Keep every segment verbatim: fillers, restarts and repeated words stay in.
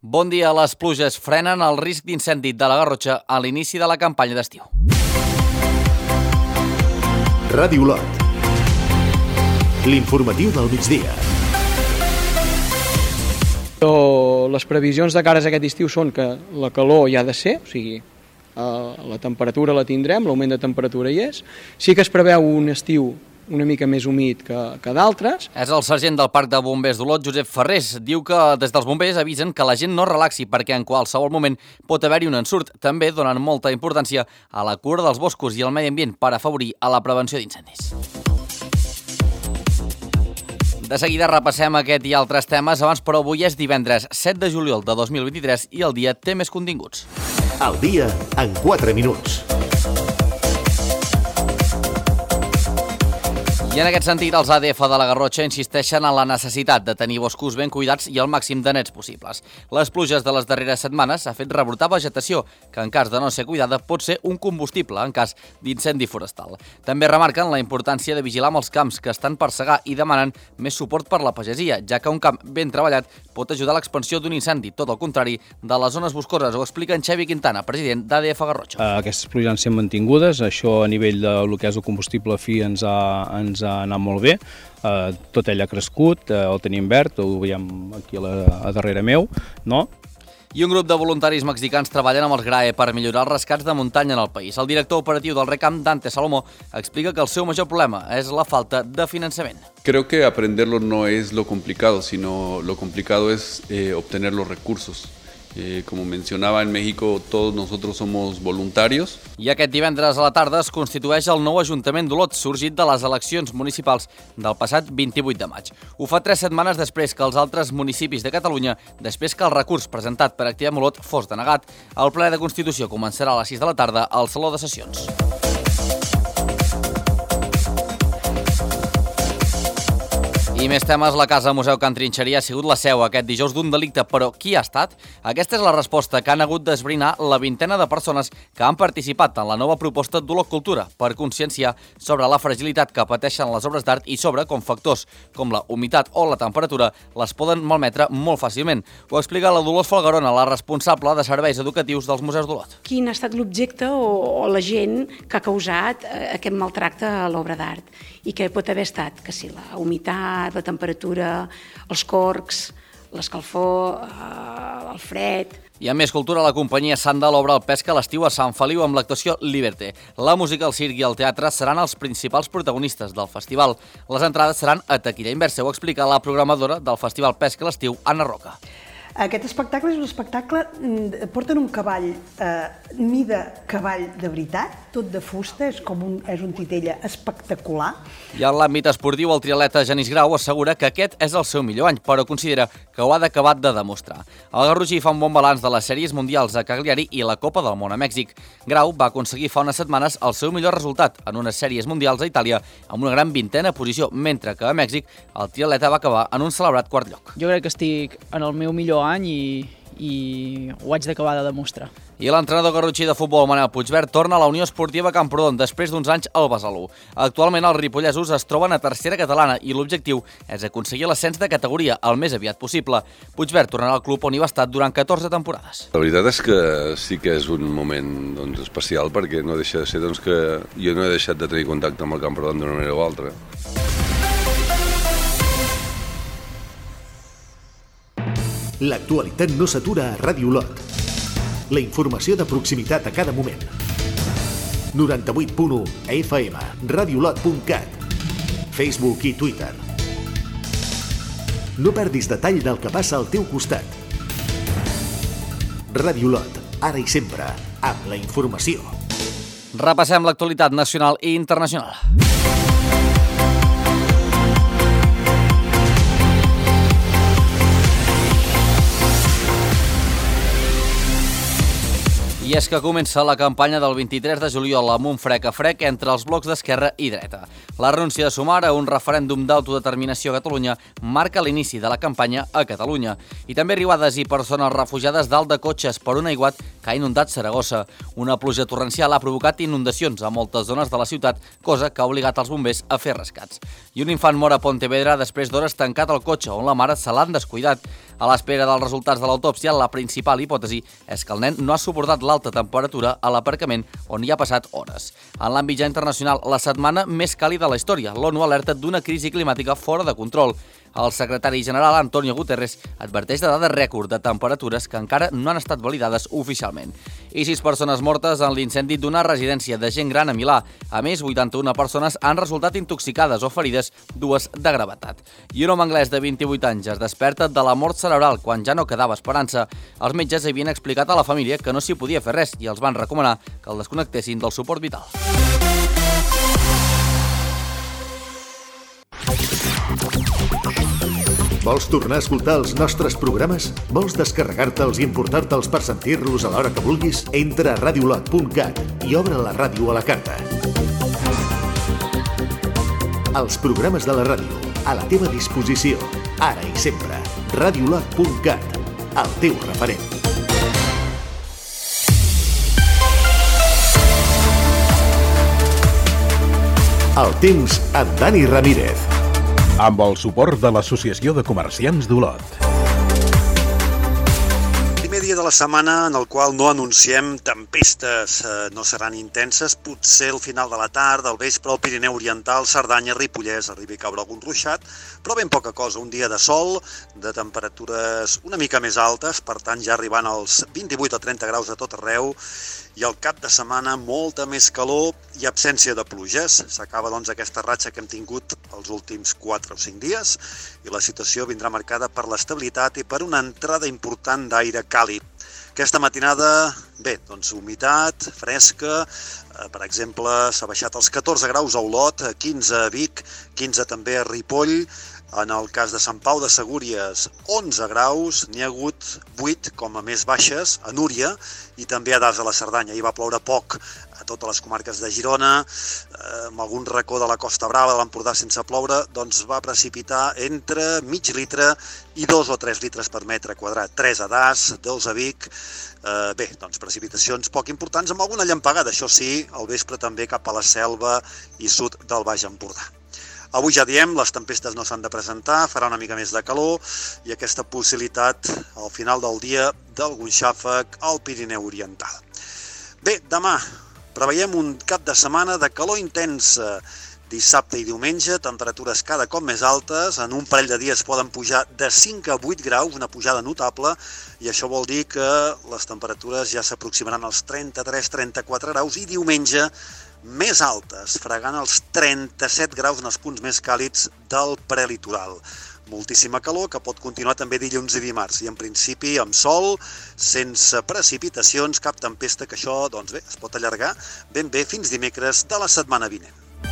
Bon dia. Les pluges frenen el risc d'incendi de la Garrotxa a l'inici de la campanya d'estiu. Ràdio Lot. L'informatiu del migdia. Les previsions de cares a aquest estiu són que la calor hi ha de ser, o sigui, la temperatura la tindrem, l'augment de temperatura hi és. Sí que es preveu un estiu una mica més humit que, que d'altres. És el sergent del Parc de Bombers d'Olot, Josep Ferrés. Diu que des dels bombers avisen que la gent no relaxi perquè en qualsevol moment pot haver-hi un ensurt. També donen molta importància a la cura dels boscos i al medi ambient per afavorir a la prevenció d'incendis. De seguida repassem aquest i altres temes. Abans, però, avui és divendres set de juliol de dos mil vint-i-tres i el dia té més continguts. El dia en quatre minuts. I en aquest sentit, els A D F de la Garrotxa insisteixen en la necessitat de tenir boscos ben cuidats i el màxim de nets possibles. Les pluges de les darreres setmanes ha fet rebrotar vegetació, que en cas de no ser cuidada pot ser un combustible en cas d'incendi forestal. També remarquen la importància de vigilar amb els camps que estan per segar i demanen més suport per la pagesia, ja que un camp ben treballat pot ajudar a l'expansió d'un incendi, tot el contrari de les zones boscoses. Ho explica en Xavi Quintana, president d'A D F Garrotxa. Aquestes pluges han estat mantingudes, això a nivell del que és el combustible fi ens ha, ens ha anat molt bé, uh, tot ell ha crescut, uh, el tenim verd, ho veiem aquí a, la, a darrere meu, no? I un grup de voluntaris mexicans treballen amb els GRAE per millorar els rescats de muntanya en el país. El director operatiu del RECAM, Dante Salomó, explica que el seu major problema és la falta de finançament. Creo que aprenderlo no es lo complicado, sino lo complicado es eh, obtener los recursos. Eh, como mencionaba, en México todos nosotros somos voluntarios. I aquest divendres a la tarda es constitueix el nou Ajuntament d'Olot, sorgit de les eleccions municipals del passat vint-i-vuit de maig. Ho fa tres setmanes després que els altres municipis de Catalunya, després que el recurs presentat per Activem Olot fos denegat. El ple de Constitució començarà a les sis de la tarda al Saló de Sessions. I més temes, la Casa Museu Can Trinxeria ha sigut la seu aquest dijous d'un delicte, però qui ha estat? Aquesta és la resposta que han hagut d'esbrinar la vintena de persones que han participat en la nova proposta d'Olot Cultura per conscienciar sobre la fragilitat que pateixen les obres d'art i sobre com factors com la humitat o la temperatura les poden malmetre molt fàcilment. Ho explica la Dolors Folgarona, la responsable de serveis educatius dels museus d'Olot. Quin ha estat l'objecte o, o la gent que ha causat aquest maltracte a l'obra d'art i què pot haver estat? Que si la humitat, la temperatura, els corcs, l'escalfor, eh, el fred. I a més cultura, la companyia Sandal obre el pesca a l'estiu a Sant Feliu amb l'actuació Liberté. La música, el circ i el teatre seran els principals protagonistes del festival. Les entrades seran a taquilla inversa, ho explica la programadora del Festival Pesca a l'Estiu, Anna Roca. Aquest espectacle és un espectacle, porten un cavall, eh, mida cavall de veritat, tot de fusta, és com un, és un titella espectacular. I en l'àmbit esportiu, el triatleta Genís Grau assegura que aquest és el seu millor any, però considera que ho ha d'acabat de demostrar. El garrotxí fa un bon balanç de les sèries mundials a Cagliari i la Copa del Món a Mèxic. Grau va aconseguir fa unes setmanes el seu millor resultat en unes sèries mundials a Itàlia amb una gran vintena posició, mentre que a Mèxic el triatleta va acabar en un celebrat quart lloc. Jo crec que estic en el meu millor any i, i ho haig d'acabar de demostrar. I l'entrenador garrotxí de futbol, Manel Puigverd, torna a la Unió Esportiva Camprodon després d'uns anys al Besalú. Actualment els ripollesos es troben a tercera catalana i l'objectiu és aconseguir l'ascens de categoria el més aviat possible. Puigverd tornarà al club on hi va estar durant catorze temporades. La veritat és que sí que és un moment doncs, especial perquè no deixa de ser doncs, que jo no he deixat de tenir contacte amb el Camprodon d'una manera o altra. L'actualitat no s'atura a Ràdio Olot. La informació de proximitat a cada moment. noranta-vuit punt u a F M, radiolot punt cat, Facebook i Twitter. No perdis detall del que passa al teu costat. Ràdio Olot, ara i sempre, amb la informació. Repassem l'actualitat nacional i internacional. I I és que comença la campanya del vint-i-tres de juliol amb un frec a frec entre els blocs d'esquerra i dreta. La renúncia de Sumar a un referèndum d'autodeterminació a Catalunya marca l'inici de la campanya a Catalunya. I també riuades i persones refugiades dalt de cotxes per un aiguat que ha inundat Saragossa. Una pluja torrencial ha provocat inundacions a moltes zones de la ciutat, cosa que ha obligat els bombers a fer rescats. I un infant mor a Pontevedra després d'hores tancat al cotxe, on la mare se l'han descuidat. A l'espera dels resultats de l'autòpsia, la principal hipòtesi és que el nen no ha suportat l'alta temperatura a l'aparcament on hi ha passat hores. En l'àmbit ja internacional, la setmana més càlida de la història, l'ONU alerta d'una crisi climàtica fora de control. El secretari general Antonio Guterres adverteix de dades rècord de temperatures que encara no han estat validades oficialment. I sis persones mortes en l'incendi d'una residència de gent gran a Milà. A més, vuitanta-una persones han resultat intoxicades o ferides, dues de gravetat. I un home anglès de vint-i-vuit anys es desperta de la mort cerebral quan ja no quedava esperança. Els metges havien explicat a la família que no s'hi podia fer res i els van recomanar que el desconnectessin del suport vital. Vols tornar a escoltar els nostres programes? Vols descarregar-te'ls i importar-te'ls per sentir-los a l'hora que vulguis? Entra a radiolot punt cat i obre la ràdio a la carta. Els programes de la ràdio, a la teva disposició, ara i sempre. radiolot punt cat, el teu referent. El temps amb Dani Ramírez. Amb el suport de l'Associació de Comerciants d'Olot. Primer dia de la setmana en el qual no anunciem tempestes, eh, no seran intenses, potser al final de la tarda, al vespre, al Pirineu Oriental, Cerdanya, Ripollès, arribi a caure algun ruixat, però ben poca cosa, un dia de sol, de temperatures una mica més altes, per tant ja arribant als vint-i-vuit a trenta graus a tot arreu, i al cap de setmana molta més calor i absència de pluges. S'acaba doncs aquesta ratxa que hem tingut els últims quatre o cinc dies i la situació vindrà marcada per l'estabilitat i per una entrada important d'aire càlid. Aquesta matinada, bé, doncs humitat, fresca, eh, per exemple, s'ha baixat als catorze graus a Olot, quinze a Vic, quinze també a Ripoll. En el cas de Sant Pau de Segúries, onze graus, n'hi ha hagut vuit com a més baixes a Núria i també a Das de la Cerdanya. Hi va ploure poc a totes les comarques de Girona, eh, amb algun racó de la Costa Brava, de l'Empordà sense ploure, doncs va precipitar entre mig litre i dos o tres litres per metre quadrat. Tres a Das, dos a Vic. Eh, bé, doncs precipitacions poc importants, amb alguna llampegada, això sí, al vespre també cap a la Selva i sud del Baix Empordà. Avui ja diem, les tempestes no s'han de presentar, farà una mica més de calor i aquesta possibilitat al final del dia d'algun xàfec al Pirineu Oriental. Bé, demà preveiem un cap de setmana de calor intensa. Dissabte i diumenge, temperatures cada cop més altes, en un parell de dies poden pujar de cinc a vuit graus, una pujada notable, i això vol dir que les temperatures ja s'aproximaran als trenta-tres a trenta-quatre graus i diumenge més altes, fregant els trenta-set graus en els punts més càlids del prelitoral. Moltíssima calor que pot continuar també dilluns i dimarts i en principi amb sol, sense precipitacions, cap tempesta, que això doncs bé, es pot allargar ben bé fins dimecres de la setmana vinent.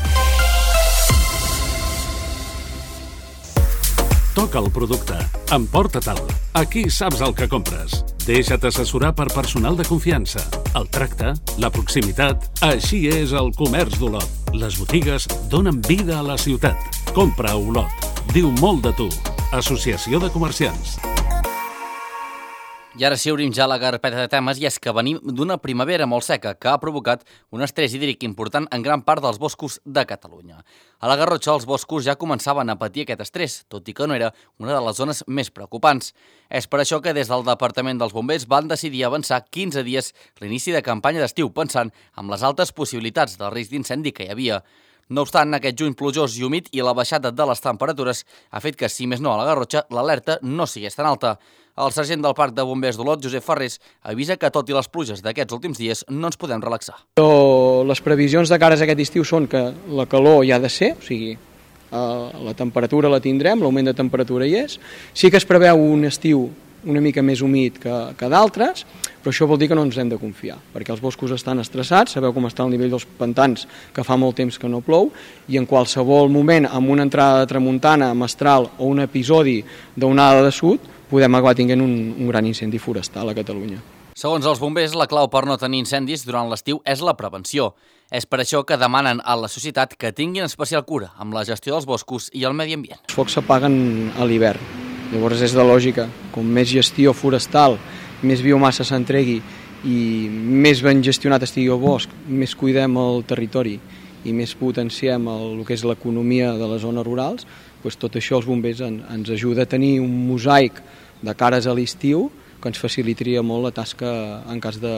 Toca el producte. Emporta-te'l. Aquí saps el que compres. Deixa't assessorar per personal de confiança. El tracte, la proximitat, així és el comerç d'Olot. Les botigues donen vida a la ciutat. Compra a Olot. Diu molt de tu. Associació de Comerciants. I ara sí obrim ja la carpeta de temes i és que venim d'una primavera molt seca que ha provocat un estrès hídric important en gran part dels boscos de Catalunya. A la Garrotxa els boscos ja començaven a patir aquest estrès, tot i que no era una de les zones més preocupants. És per això que des del Departament dels Bombers van decidir avançar quinze dies l'inici de campanya d'estiu, pensant en les altes possibilitats del risc d'incendi que hi havia. No obstant, aquest juny plujós i humit i la baixada de les temperatures ha fet que, si més no a la Garrotxa, l'alerta no sigués tan alta. El sergent del Parc de Bombers d'Olot, Josep Ferrés, avisa que tot i les pluges d'aquests últims dies no ens podem relaxar. Les previsions de cares a aquest estiu són que la calor hi ha de ser, o sigui, la temperatura la tindrem, l'augment de temperatura hi és. Sí que es preveu un estiu una mica més humit que, que d'altres, però això vol dir que no ens hem de confiar, perquè els boscos estan estressats, sabeu com està el nivell dels pantans, que fa molt temps que no plou, i en qualsevol moment, amb una entrada de tramuntana, mestral o un episodi d'onada de sud, podem acabar tinguent un, un gran incendi forestal a Catalunya. Segons els bombers, la clau per no tenir incendis durant l'estiu és la prevenció. És per això que demanen a la societat que tinguin especial cura amb la gestió dels boscos i el medi ambient. Els focs s'apaguen a l'hivern, llavors és de lògica. Com més gestió forestal, més biomassa s'entregui i més ben gestionat estigui el bosc, més cuidem el territori i més potenciem el, el que és l'economia de les zones rurals, doncs tot això els bombers en, ens ajuda a tenir un mosaic de cares a l'estiu que ens facilitaria molt la tasca en cas de,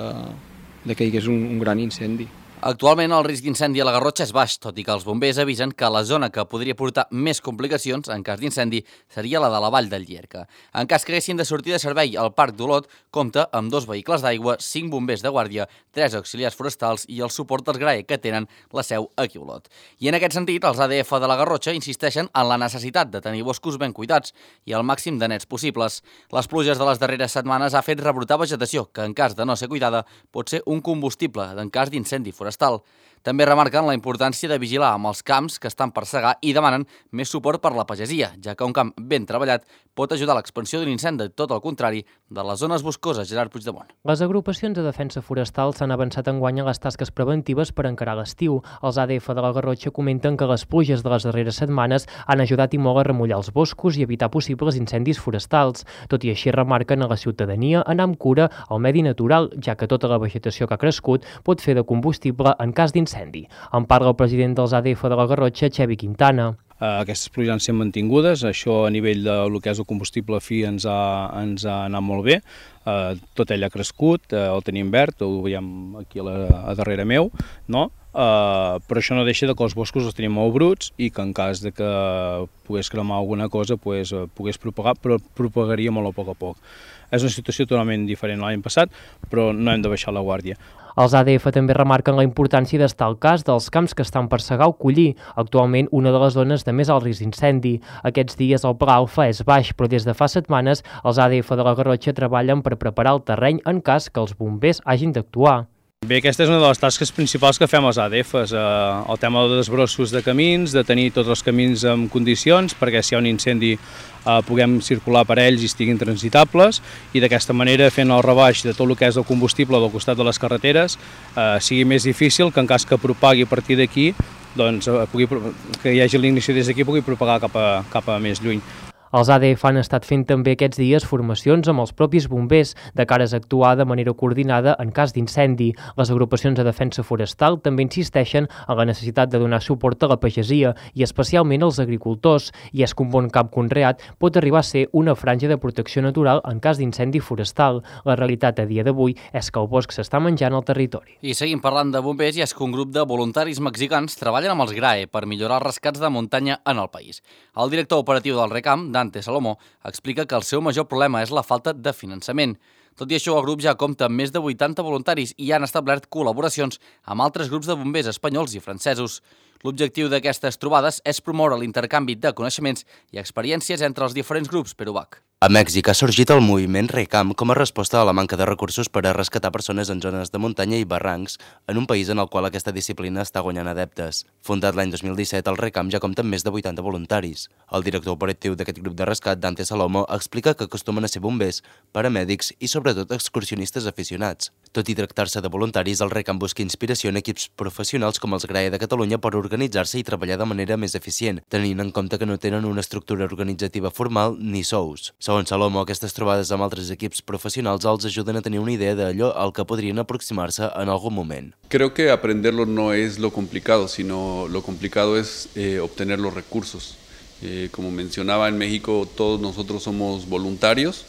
de que hi hagués un, un gran incendi. Actualment el risc d'incendi a la Garrotxa és baix, tot i que els bombers avisen que la zona que podria portar més complicacions en cas d'incendi seria la de la vall del Llierca. En cas que haguessin de sortir de servei al Parc d'Olot, compta amb dos vehicles d'aigua, cinc bombers de guàrdia, tres auxiliars forestals i el suport dels G R A E que tenen la seu aquí a Olot. I en aquest sentit, els A D F de la Garrotxa insisteixen en la necessitat de tenir boscos ben cuidats i el màxim de nets possibles. Les pluges de les darreres setmanes ha fet rebrotar vegetació que, en cas de no ser cuidada, pot ser un combustible en cas d'incendi forestal. També remarquen la importància de vigilar amb els camps que estan per segar i demanen més suport per la pagesia, ja que un camp ben treballat pot ajudar a l'expansió d'un incendi, tot el contrari de les zones boscoses. Gerard Puigdemont. Les agrupacions de defensa forestal s'han avançat enguany en les tasques preventives per encarar l'estiu. Els A D F de la Garrotxa comenten que les pluges de les darreres setmanes han ajudat i molt a remullar els boscos i evitar possibles incendis forestals. Tot i així, remarquen a la ciutadania anar amb cura al medi natural, ja que tota la vegetació que ha crescut pot fer de combustible en cas d'incendi. En parla el president dels A D F de la Garrotxa, Xevi Quintana. Aquestes pluges han sigut mantingudes, això a nivell del que és el combustible fi ens ha, ens ha anat molt bé, uh, tot ell ha crescut, uh, el tenim verd, ho veiem aquí a, la, a darrere meu, no? Uh, però això no deixa de que els boscos els tenim molt bruts i que en cas de que pogués cremar alguna cosa pues, uh, pogués propagar, però propagaria molt a poc a poc. És una situació totalment diferent a l'any passat, però no hem de baixar la guàrdia. Els A D F també remarquen la importància d'estar al cas dels camps que estan per segar o collir, actualment una de les zones de més alt risc d'incendi. Aquests dies el pla alfa és baix, però des de fa setmanes els A D F de la Garrotxa treballen per preparar el terreny en cas que els bombers hagin d'actuar. Bé, aquesta és una de les tasques principals que fem els A D Fs, eh, el tema de desbrossos de camins, de tenir tots els camins en condicions, perquè si hi ha un incendi eh, puguem circular per ells i estiguin transitables, i d'aquesta manera, fent el rebaix de tot el que és el combustible del costat de les carreteres, eh, sigui més difícil que en cas que propagui a partir d'aquí, doncs, eh, pugui, que hi hagi l'inici des d'aquí pugui propagar cap a, cap a més lluny. Els A D F han estat fent també aquests dies formacions amb els propis bombers de cara a actuar de manera coordinada en cas d'incendi. Les agrupacions de defensa forestal també insisteixen en la necessitat de donar suport a la pagesia i especialment als agricultors, i és que un bon camp conreat pot arribar a ser una franja de protecció natural en cas d'incendi forestal. La realitat a dia d'avui és que el bosc s'està menjant al territori. I seguim parlant de bombers, i és que un grup de voluntaris mexicans treballen amb els G R A E per millorar els rescats de muntanya en el país. El director operatiu del RECAM, Dante Salomó, explica que el seu major problema és la falta de finançament. Tot i això, el grup ja compta amb més de vuitanta voluntaris i han establert col·laboracions amb altres grups de bombers espanyols i francesos. L'objectiu d'aquestes trobades és promoure l'intercanvi de coneixements i experiències entre els diferents grups Perubac. A Mèxic ha sorgit el moviment RECAM com a resposta a la manca de recursos per a rescatar persones en zones de muntanya i barrancs en un país en el qual aquesta disciplina està guanyant adeptes. Fundat l'any dos mil disset, el RECAM ja compta amb més de vuitanta voluntaris. El director operatiu d'aquest grup de rescat, Dante Salomó, explica que acostumen a ser bombers, paramèdics i sobretot excursionistes aficionats. Tot i tractar-se de voluntaris, el RECAM busca inspiració en equips professionals com els G R A E de Catalunya per organitzar-se i treballar de manera més eficient, tenint en compte que no tenen una estructura organitzativa formal ni sous. Segons Salomó, aquestes trobades amb altres equips professionals els ajuden a tenir una idea d'allò al que podrien aproximar-se en algun moment. Creo que aprenderlo no es lo complicado, sino lo complicado es eh, obtener los recursos. Eh, como mencionaba, en México todos nosotros somos voluntarios,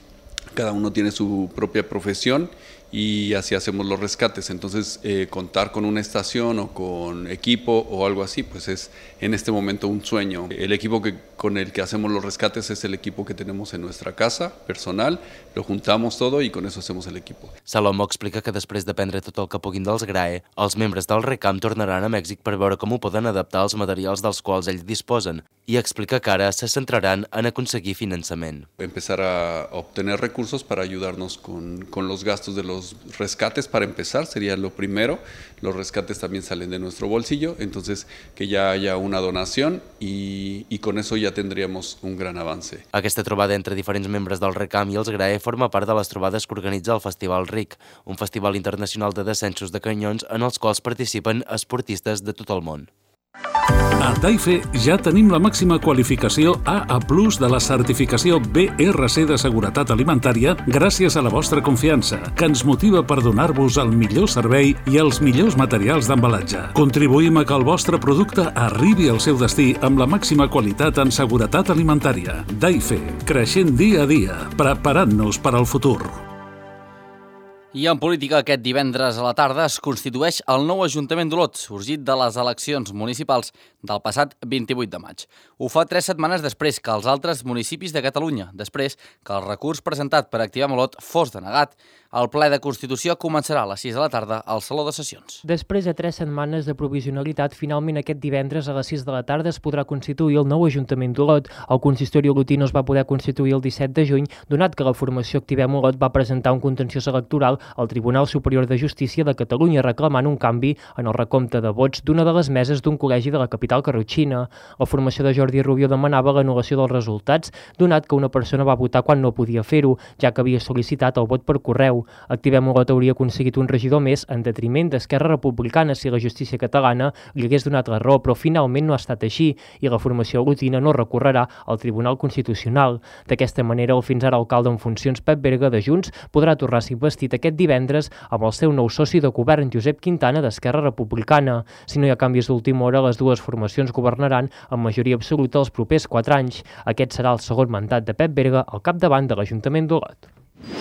cada uno tiene su propia profesión y así hacemos los rescates. Entonces, eh, contar con una estación o con equipo o algo así, pues es en este momento un sueño. El equipo que, con el que hacemos los rescates es el equipo que tenemos en nuestra casa, personal, lo juntamos todo y con eso hacemos el equipo. Salomó explica que després de prendre tot el que puguin dels G R A E, els membres del RECAM tornaran a Mèxic per veure com ho poden adaptar als materials dels quals ells disposen, i explica que ara se centraran en aconseguir finançament. Empezar a obtener recursos para ayudarnos con, con los gastos de los rescates, para empezar, sería lo primero. Los rescates también salen de nuestro bolsillo, entonces que ya haya una donación y, y con eso ya ya tendríamos un gran avance. Aquesta trobada entre diferents membres del RECAM i els GRAE forma part de les trobades que organitza el Festival R I C, un festival internacional de descensos de canyons en els quals participen esportistes de tot el món. A Taife ja tenim la màxima qualificació A A plus de la certificació B R C de Seguretat Alimentària gràcies a la vostra confiança, que ens motiva per donar-vos el millor servei i els millors materials d'embalatge. Contribuïm a que el vostre producte arribi al seu destí amb la màxima qualitat en seguretat alimentària. Taife, creixent dia a dia, preparant-nos per al futur. I en política, aquest divendres a la tarda es constitueix el nou Ajuntament d'Olot, sorgit de les eleccions municipals del passat vint-i-vuit de maig. Ho fa tres setmanes després que els altres municipis de Catalunya, després que el recurs presentat per Activem Olot fos denegat. El ple de Constitució començarà a les sis de la tarda al Saló de Sessions. Després de tres setmanes de provisionalitat, finalment aquest divendres a les sis de la tarda es podrà constituir el nou Ajuntament d'Olot. El consistori olotí no es va poder constituir el disset de juny, donat que la formació Activem Olot va presentar un contenciós electoral al Tribunal Superior de Justícia de Catalunya reclamant un canvi en el recompte de vots d'una de les meses d'un col·legi de la capital carrotxina. La formació de Jordi Rubio demanava l'anul·lació dels resultats, donat que una persona va votar quan no podia fer-ho, ja que havia sol·licitat el vot per correu. Activem Olot hauria aconseguit un regidor més en detriment d'Esquerra Republicana si la justícia catalana li hagués donat la raó, però finalment no ha estat així i la formació olotina no recorrerà al Tribunal Constitucional. D'aquesta manera, el fins ara alcalde en funcions Pep Berga de Junts podrà tornar a ser investit aquest divendres amb el seu nou soci de govern Josep Quintana d'Esquerra Republicana. Si no hi ha canvis d'última hora, les dues formacions governaran amb majoria absoluta els propers quatre anys. Aquest serà el segon mandat de Pep Berga al capdavant de l'Ajuntament d'Olot.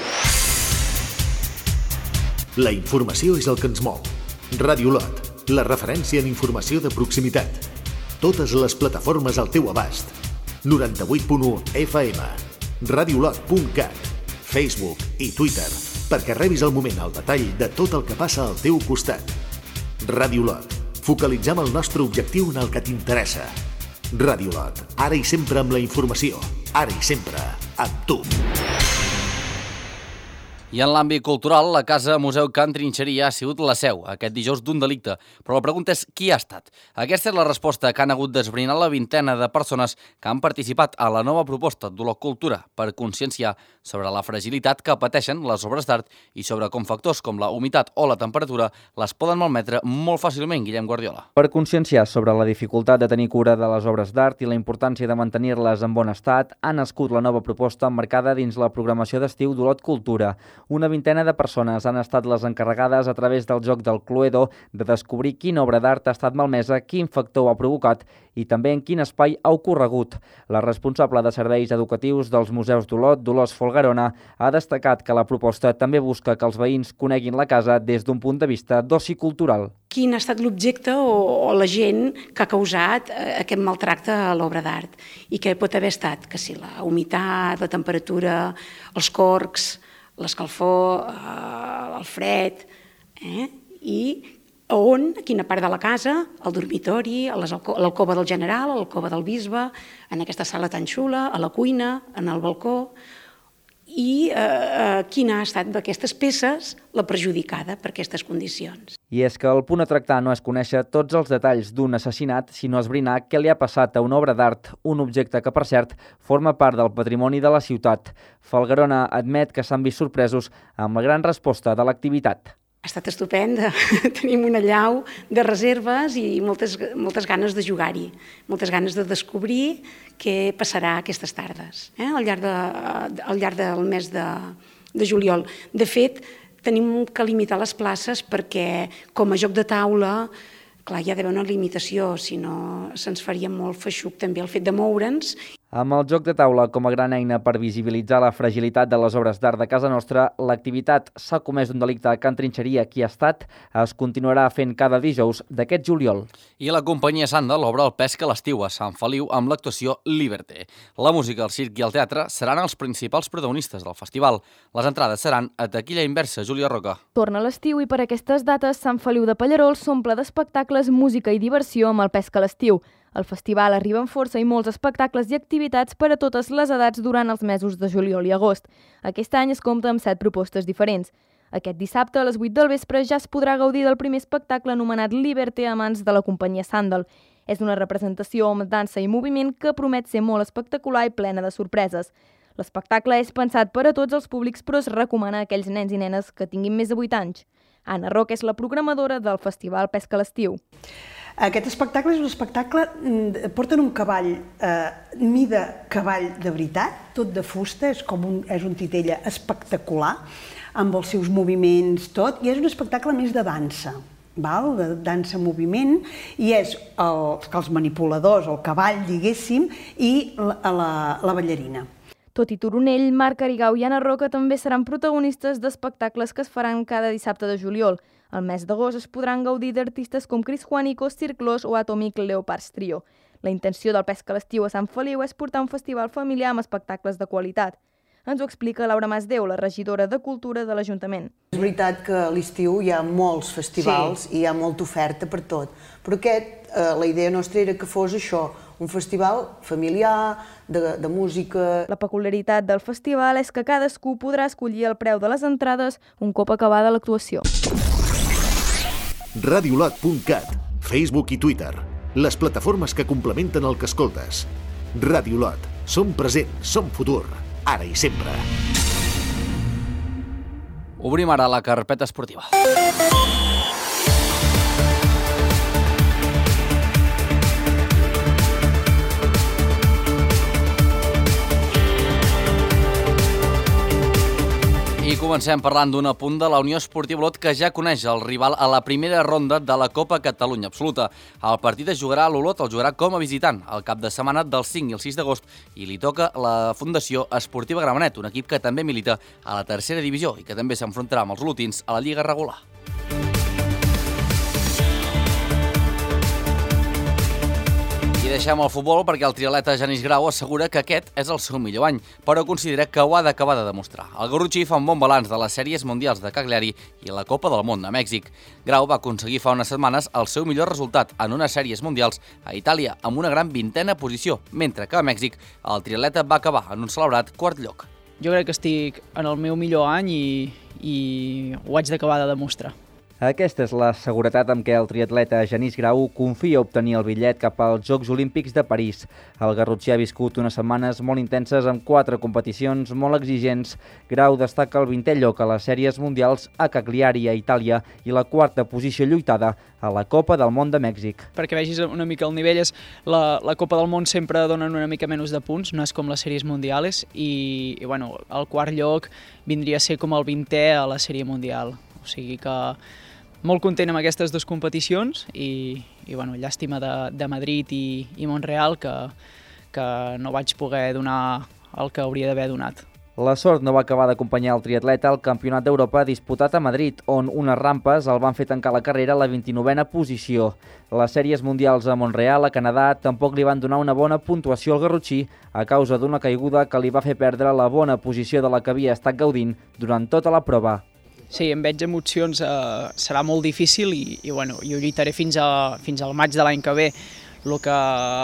La informació és el que ens mou. Ràdio Olot, la referència en informació de proximitat. Totes les plataformes al teu abast. noranta-vuit punt u F M, radiolot punt cat, Facebook i Twitter, perquè rebis al moment el detall de tot el que passa al teu costat. Ràdio Olot, focalitzem el nostre objectiu en el que t'interessa. Ràdio Olot, ara i sempre amb la informació, ara i sempre amb tu. I en l'àmbit cultural, la Casa Museu Can Trinxeria ha sigut la seu aquest dijous d'un delicte, però la pregunta és qui ha estat. Aquesta és la resposta que han hagut d'esbrinar la vintena de persones que han participat a la nova proposta d'Olot Cultura per conscienciar sobre la fragilitat que pateixen les obres d'art i sobre com factors com la humitat o la temperatura les poden malmetre molt fàcilment, Guillem Guardiola. Per conscienciar sobre la dificultat de tenir cura de les obres d'art i la importància de mantenir-les en bon estat, ha nascut la nova proposta emmarcada dins la programació d'estiu d'Olot Cultura. Una vintena de persones han estat les encarregades a través del joc del Cluedo de descobrir quina obra d'art ha estat malmesa, quin factor ho ha provocat i també en quin espai ha ocorregut. La responsable de serveis educatius dels museus d'Olot, Dolors Folgarona, ha destacat que la proposta també busca que els veïns coneguin la casa des d'un punt de vista d'oci cultural. Quin ha estat l'objecte o, o la gent que ha causat eh, aquest maltracte a l'obra d'art i què pot haver estat, que si la humitat, la temperatura, els corcs, l'escalfor, eh, el fred, eh? I on, a quina part de la casa, el dormitori, l'alcova del general, l'alcova del bisbe, en aquesta sala tan xula, a la cuina, en el balcó, i eh, quina ha estat d'aquestes peces la perjudicada per aquestes condicions. I és que el punt a tractar no és conèixer tots els detalls d'un assassinat, sinó esbrinar què li ha passat a una obra d'art, un objecte que, per cert, forma part del patrimoni de la ciutat. Folgarona admet que s'han vist sorpresos amb la gran resposta de l'activitat. Ha estat estupenda. Tenim una llau de reserves i moltes, moltes ganes de jugar-hi, moltes ganes de descobrir què passarà aquestes tardes, eh? al, llarg de, al llarg del mes de, de juliol. De fet, tenim que limitar les places perquè, com a joc de taula, clar, hi ha d'haver una limitació, si no se'ns faria molt feixuc també el fet de moure'ns. Amb el joc de taula com a gran eina per visibilitzar la fragilitat de les obres d'art de casa nostra, l'activitat s'ha comès un delicte a Can Trinxeria qui ha estat, es continuarà fent cada dijous d'aquest juliol. I la companyia Sandal obre el Pesca a l'estiu a Sant Feliu amb l'actuació Liberté. La música, el circ i el teatre seran els principals protagonistes del festival. Les entrades seran a taquilla inversa. Júlia Roca. Torna l'estiu i per aquestes dates Sant Feliu de Pallerols s'omple d'espectacles, música i diversió amb el Pesca a l'estiu. Al festival arriben força i molts espectacles i activitats per a totes les edats durant els mesos de juliol i agost. Aquest any es compta amb set propostes diferents. Aquest dissabte, a les vuit del vespre, ja es podrà gaudir del primer espectacle anomenat Liberté a mans de la companyia Sandal. És una representació amb dansa i moviment que promet ser molt espectacular i plena de sorpreses. L'espectacle és pensat per a tots els públics, però es recomana a aquells nens i nenes que tinguin més de vuit anys. Anna Roca és la programadora del Festival Pesca a l'Estiu. Aquest espectacle és un espectacle, porten un cavall, eh, mida cavall de veritat, tot de fusta, és com un, és un titella espectacular, amb els seus moviments, tot, i és un espectacle més de dansa, val? De dansa-moviment, i és el, els manipuladors, el cavall, diguéssim, i la, la, la ballarina. Tot i Turonell, Marc Arigau i Anna Roca també seran protagonistes d'espectacles que es faran cada dissabte de juliol. Al mes d'agost es podran gaudir d'artistes com Chris Juanico, Circlos o Atomic Leopards Trio. La intenció del Pesca a l'Estiu a Sant Feliu és portar un festival familiar amb espectacles de qualitat. Ens ho explica Laura Masdeu, la regidora de Cultura de l'Ajuntament. És veritat que a l'estiu hi ha molts festivals sí. i hi ha molta oferta per tot, però aquest, eh, la idea nostra era que fos això, un festival familiar, de, de música... La peculiaritat del festival és que cadascú podrà escollir el preu de les entrades un cop acabada l'actuació. radiolot punt cat, Facebook i Twitter, les plataformes que complementen el que escoltes. Radiolot, som present, som futur, ara i sempre. Obrim ara la carpeta esportiva. I comencem parlant d'un apunt de la Unió Esportiva Olot, que ja coneix el rival a la primera ronda de la Copa Catalunya Absoluta. El partit es jugarà a l'Olot, el jugarà com a visitant el cap de setmana del cinc i el sis d'agost i li toca la Fundació Esportiva Gramenet, un equip que també milita a la tercera divisió i que també s'enfrontarà amb els olotins a la Lliga regular. I deixem el futbol perquè el triatleta Genís Grau assegura que aquest és el seu millor any, però considera que ho ha d'acabar de demostrar. El Garrotxí fa un bon balanç de les sèries mundials de Cagliari i la Copa del Món de Mèxic. Grau va aconseguir fa unes setmanes el seu millor resultat en unes sèries mundials a Itàlia amb una gran vintena posició, mentre que a Mèxic el triatleta va acabar en un celebrat quart lloc. Jo crec que estic en el meu millor any i, i ho haig d'acabar de demostrar. Aquesta és la seguretat amb què el triatleta Genís Grau confia obtenir el bitllet cap als Jocs Olímpics de París. El garrotxí ha viscut unes setmanes molt intenses amb quatre competicions molt exigents. Grau destaca el vintè lloc a les sèries mundials a Cagliari, a Itàlia, i la quarta posició lluitada a la Copa del Món de Mèxic. Perquè vegis una mica el nivell, és la, la Copa del Món sempre donen una mica menys de punts, no és com les sèries mundials, i, i bueno, el quart lloc vindria a ser com el vintè a la sèrie mundial. O sigui que molt content amb aquestes dues competicions i, i bueno, llàstima de, de Madrid i, i Montreal que, que no vaig poder donar el que hauria d'haver donat. La sort no va acabar d'acompanyar el triatleta al Campionat d'Europa disputat a Madrid, on unes rampes el van fer tancar la carrera a la vint-i-novena posició. Les sèries mundials a Montreal, a Canadà, tampoc li van donar una bona puntuació al garrotxí a causa d'una caiguda que li va fer perdre la bona posició de la que havia estat gaudint durant tota la prova. Sí, em veig emocions, eh, serà molt difícil i, i bueno, jo lluitaré fins, a, fins al maig de l'any que ve. El que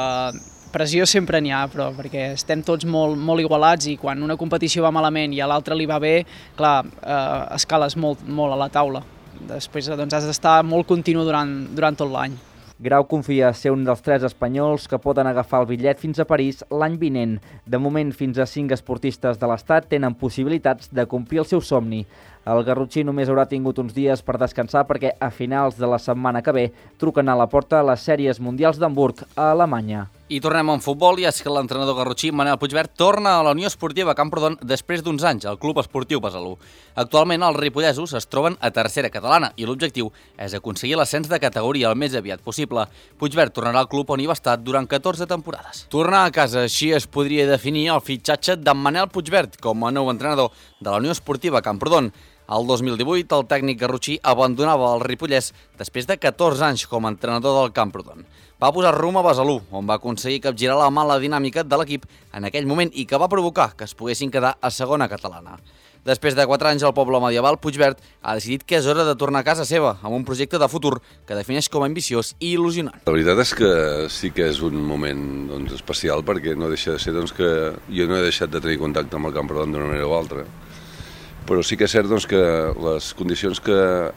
pressió sempre n'hi ha, però perquè estem tots molt, molt igualats i quan una competició va malament i a l'altra li va bé, clar, eh, escales molt, molt a la taula. Després doncs, has d'estar molt continu durant, durant tot l'any. Grau confia ser un dels tres espanyols que poden agafar el bitllet fins a París l'any vinent. De moment, fins a cinc esportistes de l'Estat tenen possibilitats de complir el seu somni. El garrotxí només haurà tingut uns dies per descansar perquè a finals de la setmana que ve truquen a la porta les sèries mundials d'Hamburg, a Alemanya. I tornem en futbol, i és que l'entrenador garrotxí Manel Puigvert torna a la Unió Esportiva Camprodon després d'uns anys al Club Esportiu Besalú. Actualment els ripollesos es troben a tercera catalana i l'objectiu és aconseguir l'ascens de categoria el més aviat possible. Puigvert tornarà al club on hi va estar durant catorze temporades. Tornar a casa, així es podria definir el fitxatge de Manel Puigvert com a nou entrenador de la Unió Esportiva Camprodon. El dos mil divuit, el tècnic garrotxí abandonava el Ripollès després de catorze anys com a entrenador del Camprodon. Va posar rumb a Besalú, on va aconseguir capgirar la mala dinàmica de l'equip en aquell moment i que va provocar que es poguessin quedar a segona catalana. Després de quatre anys al poble medieval, Puigvert ha decidit que és hora de tornar a casa seva, amb un projecte de futur que defineix com a ambiciós i il·lusionant. La veritat és que sí que és un moment doncs, especial, perquè no deixa de ser doncs, que jo no he deixat de tenir contacte amb el Camprodon d'una manera o altra. Però sí que és cert doncs, que les condicions que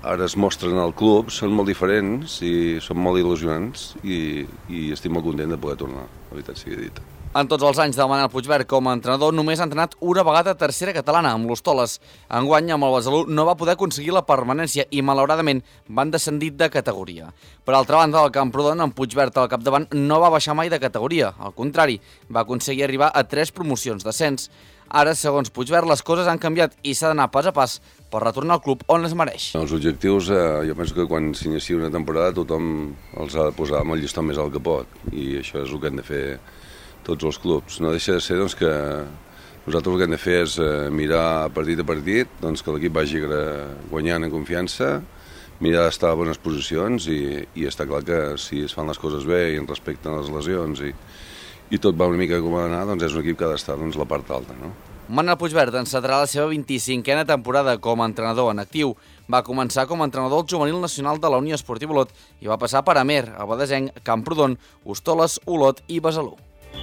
ara es mostren al club, són molt diferents i són molt il·lusionants i, i estic molt content de poder tornar, la veritat sigui dit. En tots els anys de Manel Puigverd com a entrenador només ha entrenat una vegada a tercera catalana amb l'Hostoles. Enguany amb el Besalú no va poder aconseguir la permanència i malauradament van descendir de categoria. Per altra banda, el Camprodon amb Puigverd al capdavant no va baixar mai de categoria. Al contrari, va aconseguir arribar a tres promocions d'ascens. Ara, segons Puigverd, les coses han canviat i s'ha d'anar pas a pas per retornar al club on es mereix. Els objectius, eh, jo penso que quan s'inicia una temporada tothom els ha de posar amb el llistó més alt que pot i això és el que hem de fer tots els clubs. No deixa de ser doncs, que nosaltres el que hem de fer és eh, mirar partit a partit, doncs, que l'equip vagi guanyant en confiança, mirar d'estar a bones posicions i, i està clar que si es fan les coses bé i en respecten les lesions i, i tot va una mica com ha d'anar, doncs és un equip que ha d'estar doncs, a la part alta, no? Manel Puigverd encetarà la seva vint-i-cinquena temporada com a entrenador en actiu. Va començar com a entrenador del juvenil nacional de la Unió Esportiva Olot i va passar per Amer, Abadesenc, Camprodon, Hostoles, Olot i Besalú.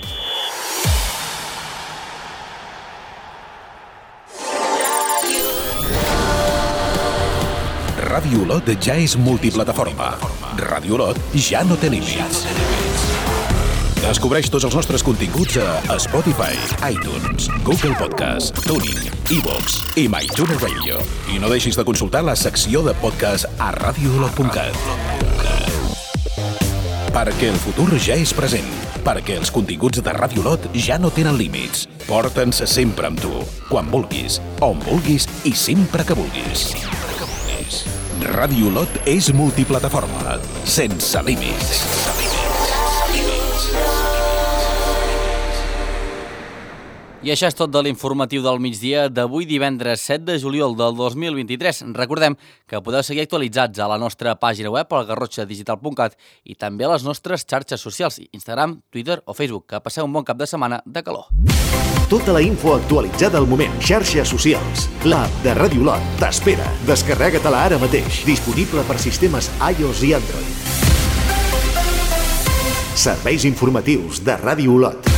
Ràdio Olot ja és multiplataforma. Ràdio Olot ja no té límits. Descobreix tots els nostres continguts a Spotify, iTunes, Google Podcast, TuneIn, iVoox i MyTuner Radio. I no deixis de consultar la secció de podcast a radio olot punt cat. Perquè el futur ja és present. Perquè els continguts de Ràdio Olot ja no tenen límits. Porta'ns sempre amb tu, quan vulguis, on vulguis i sempre que vulguis. Ràdio Olot és multiplataforma, sense límits. I això és tot de l'informatiu del migdia d'avui divendres set de juliol del dos mil vint-i-tres. Recordem que podeu seguir actualitzats a la nostra pàgina web al garrotxa digital punt cat i també a les nostres xarxes socials, Instagram, Twitter o Facebook. Que passeu un bon cap de setmana de calor. Tota la info actualitzada al moment. Xarxes socials. L'app de Ràdio Olot t'espera. Descarrega-te-la ara mateix. Disponible per sistemes iOS i Android. Serveis informatius de Ràdio Olot.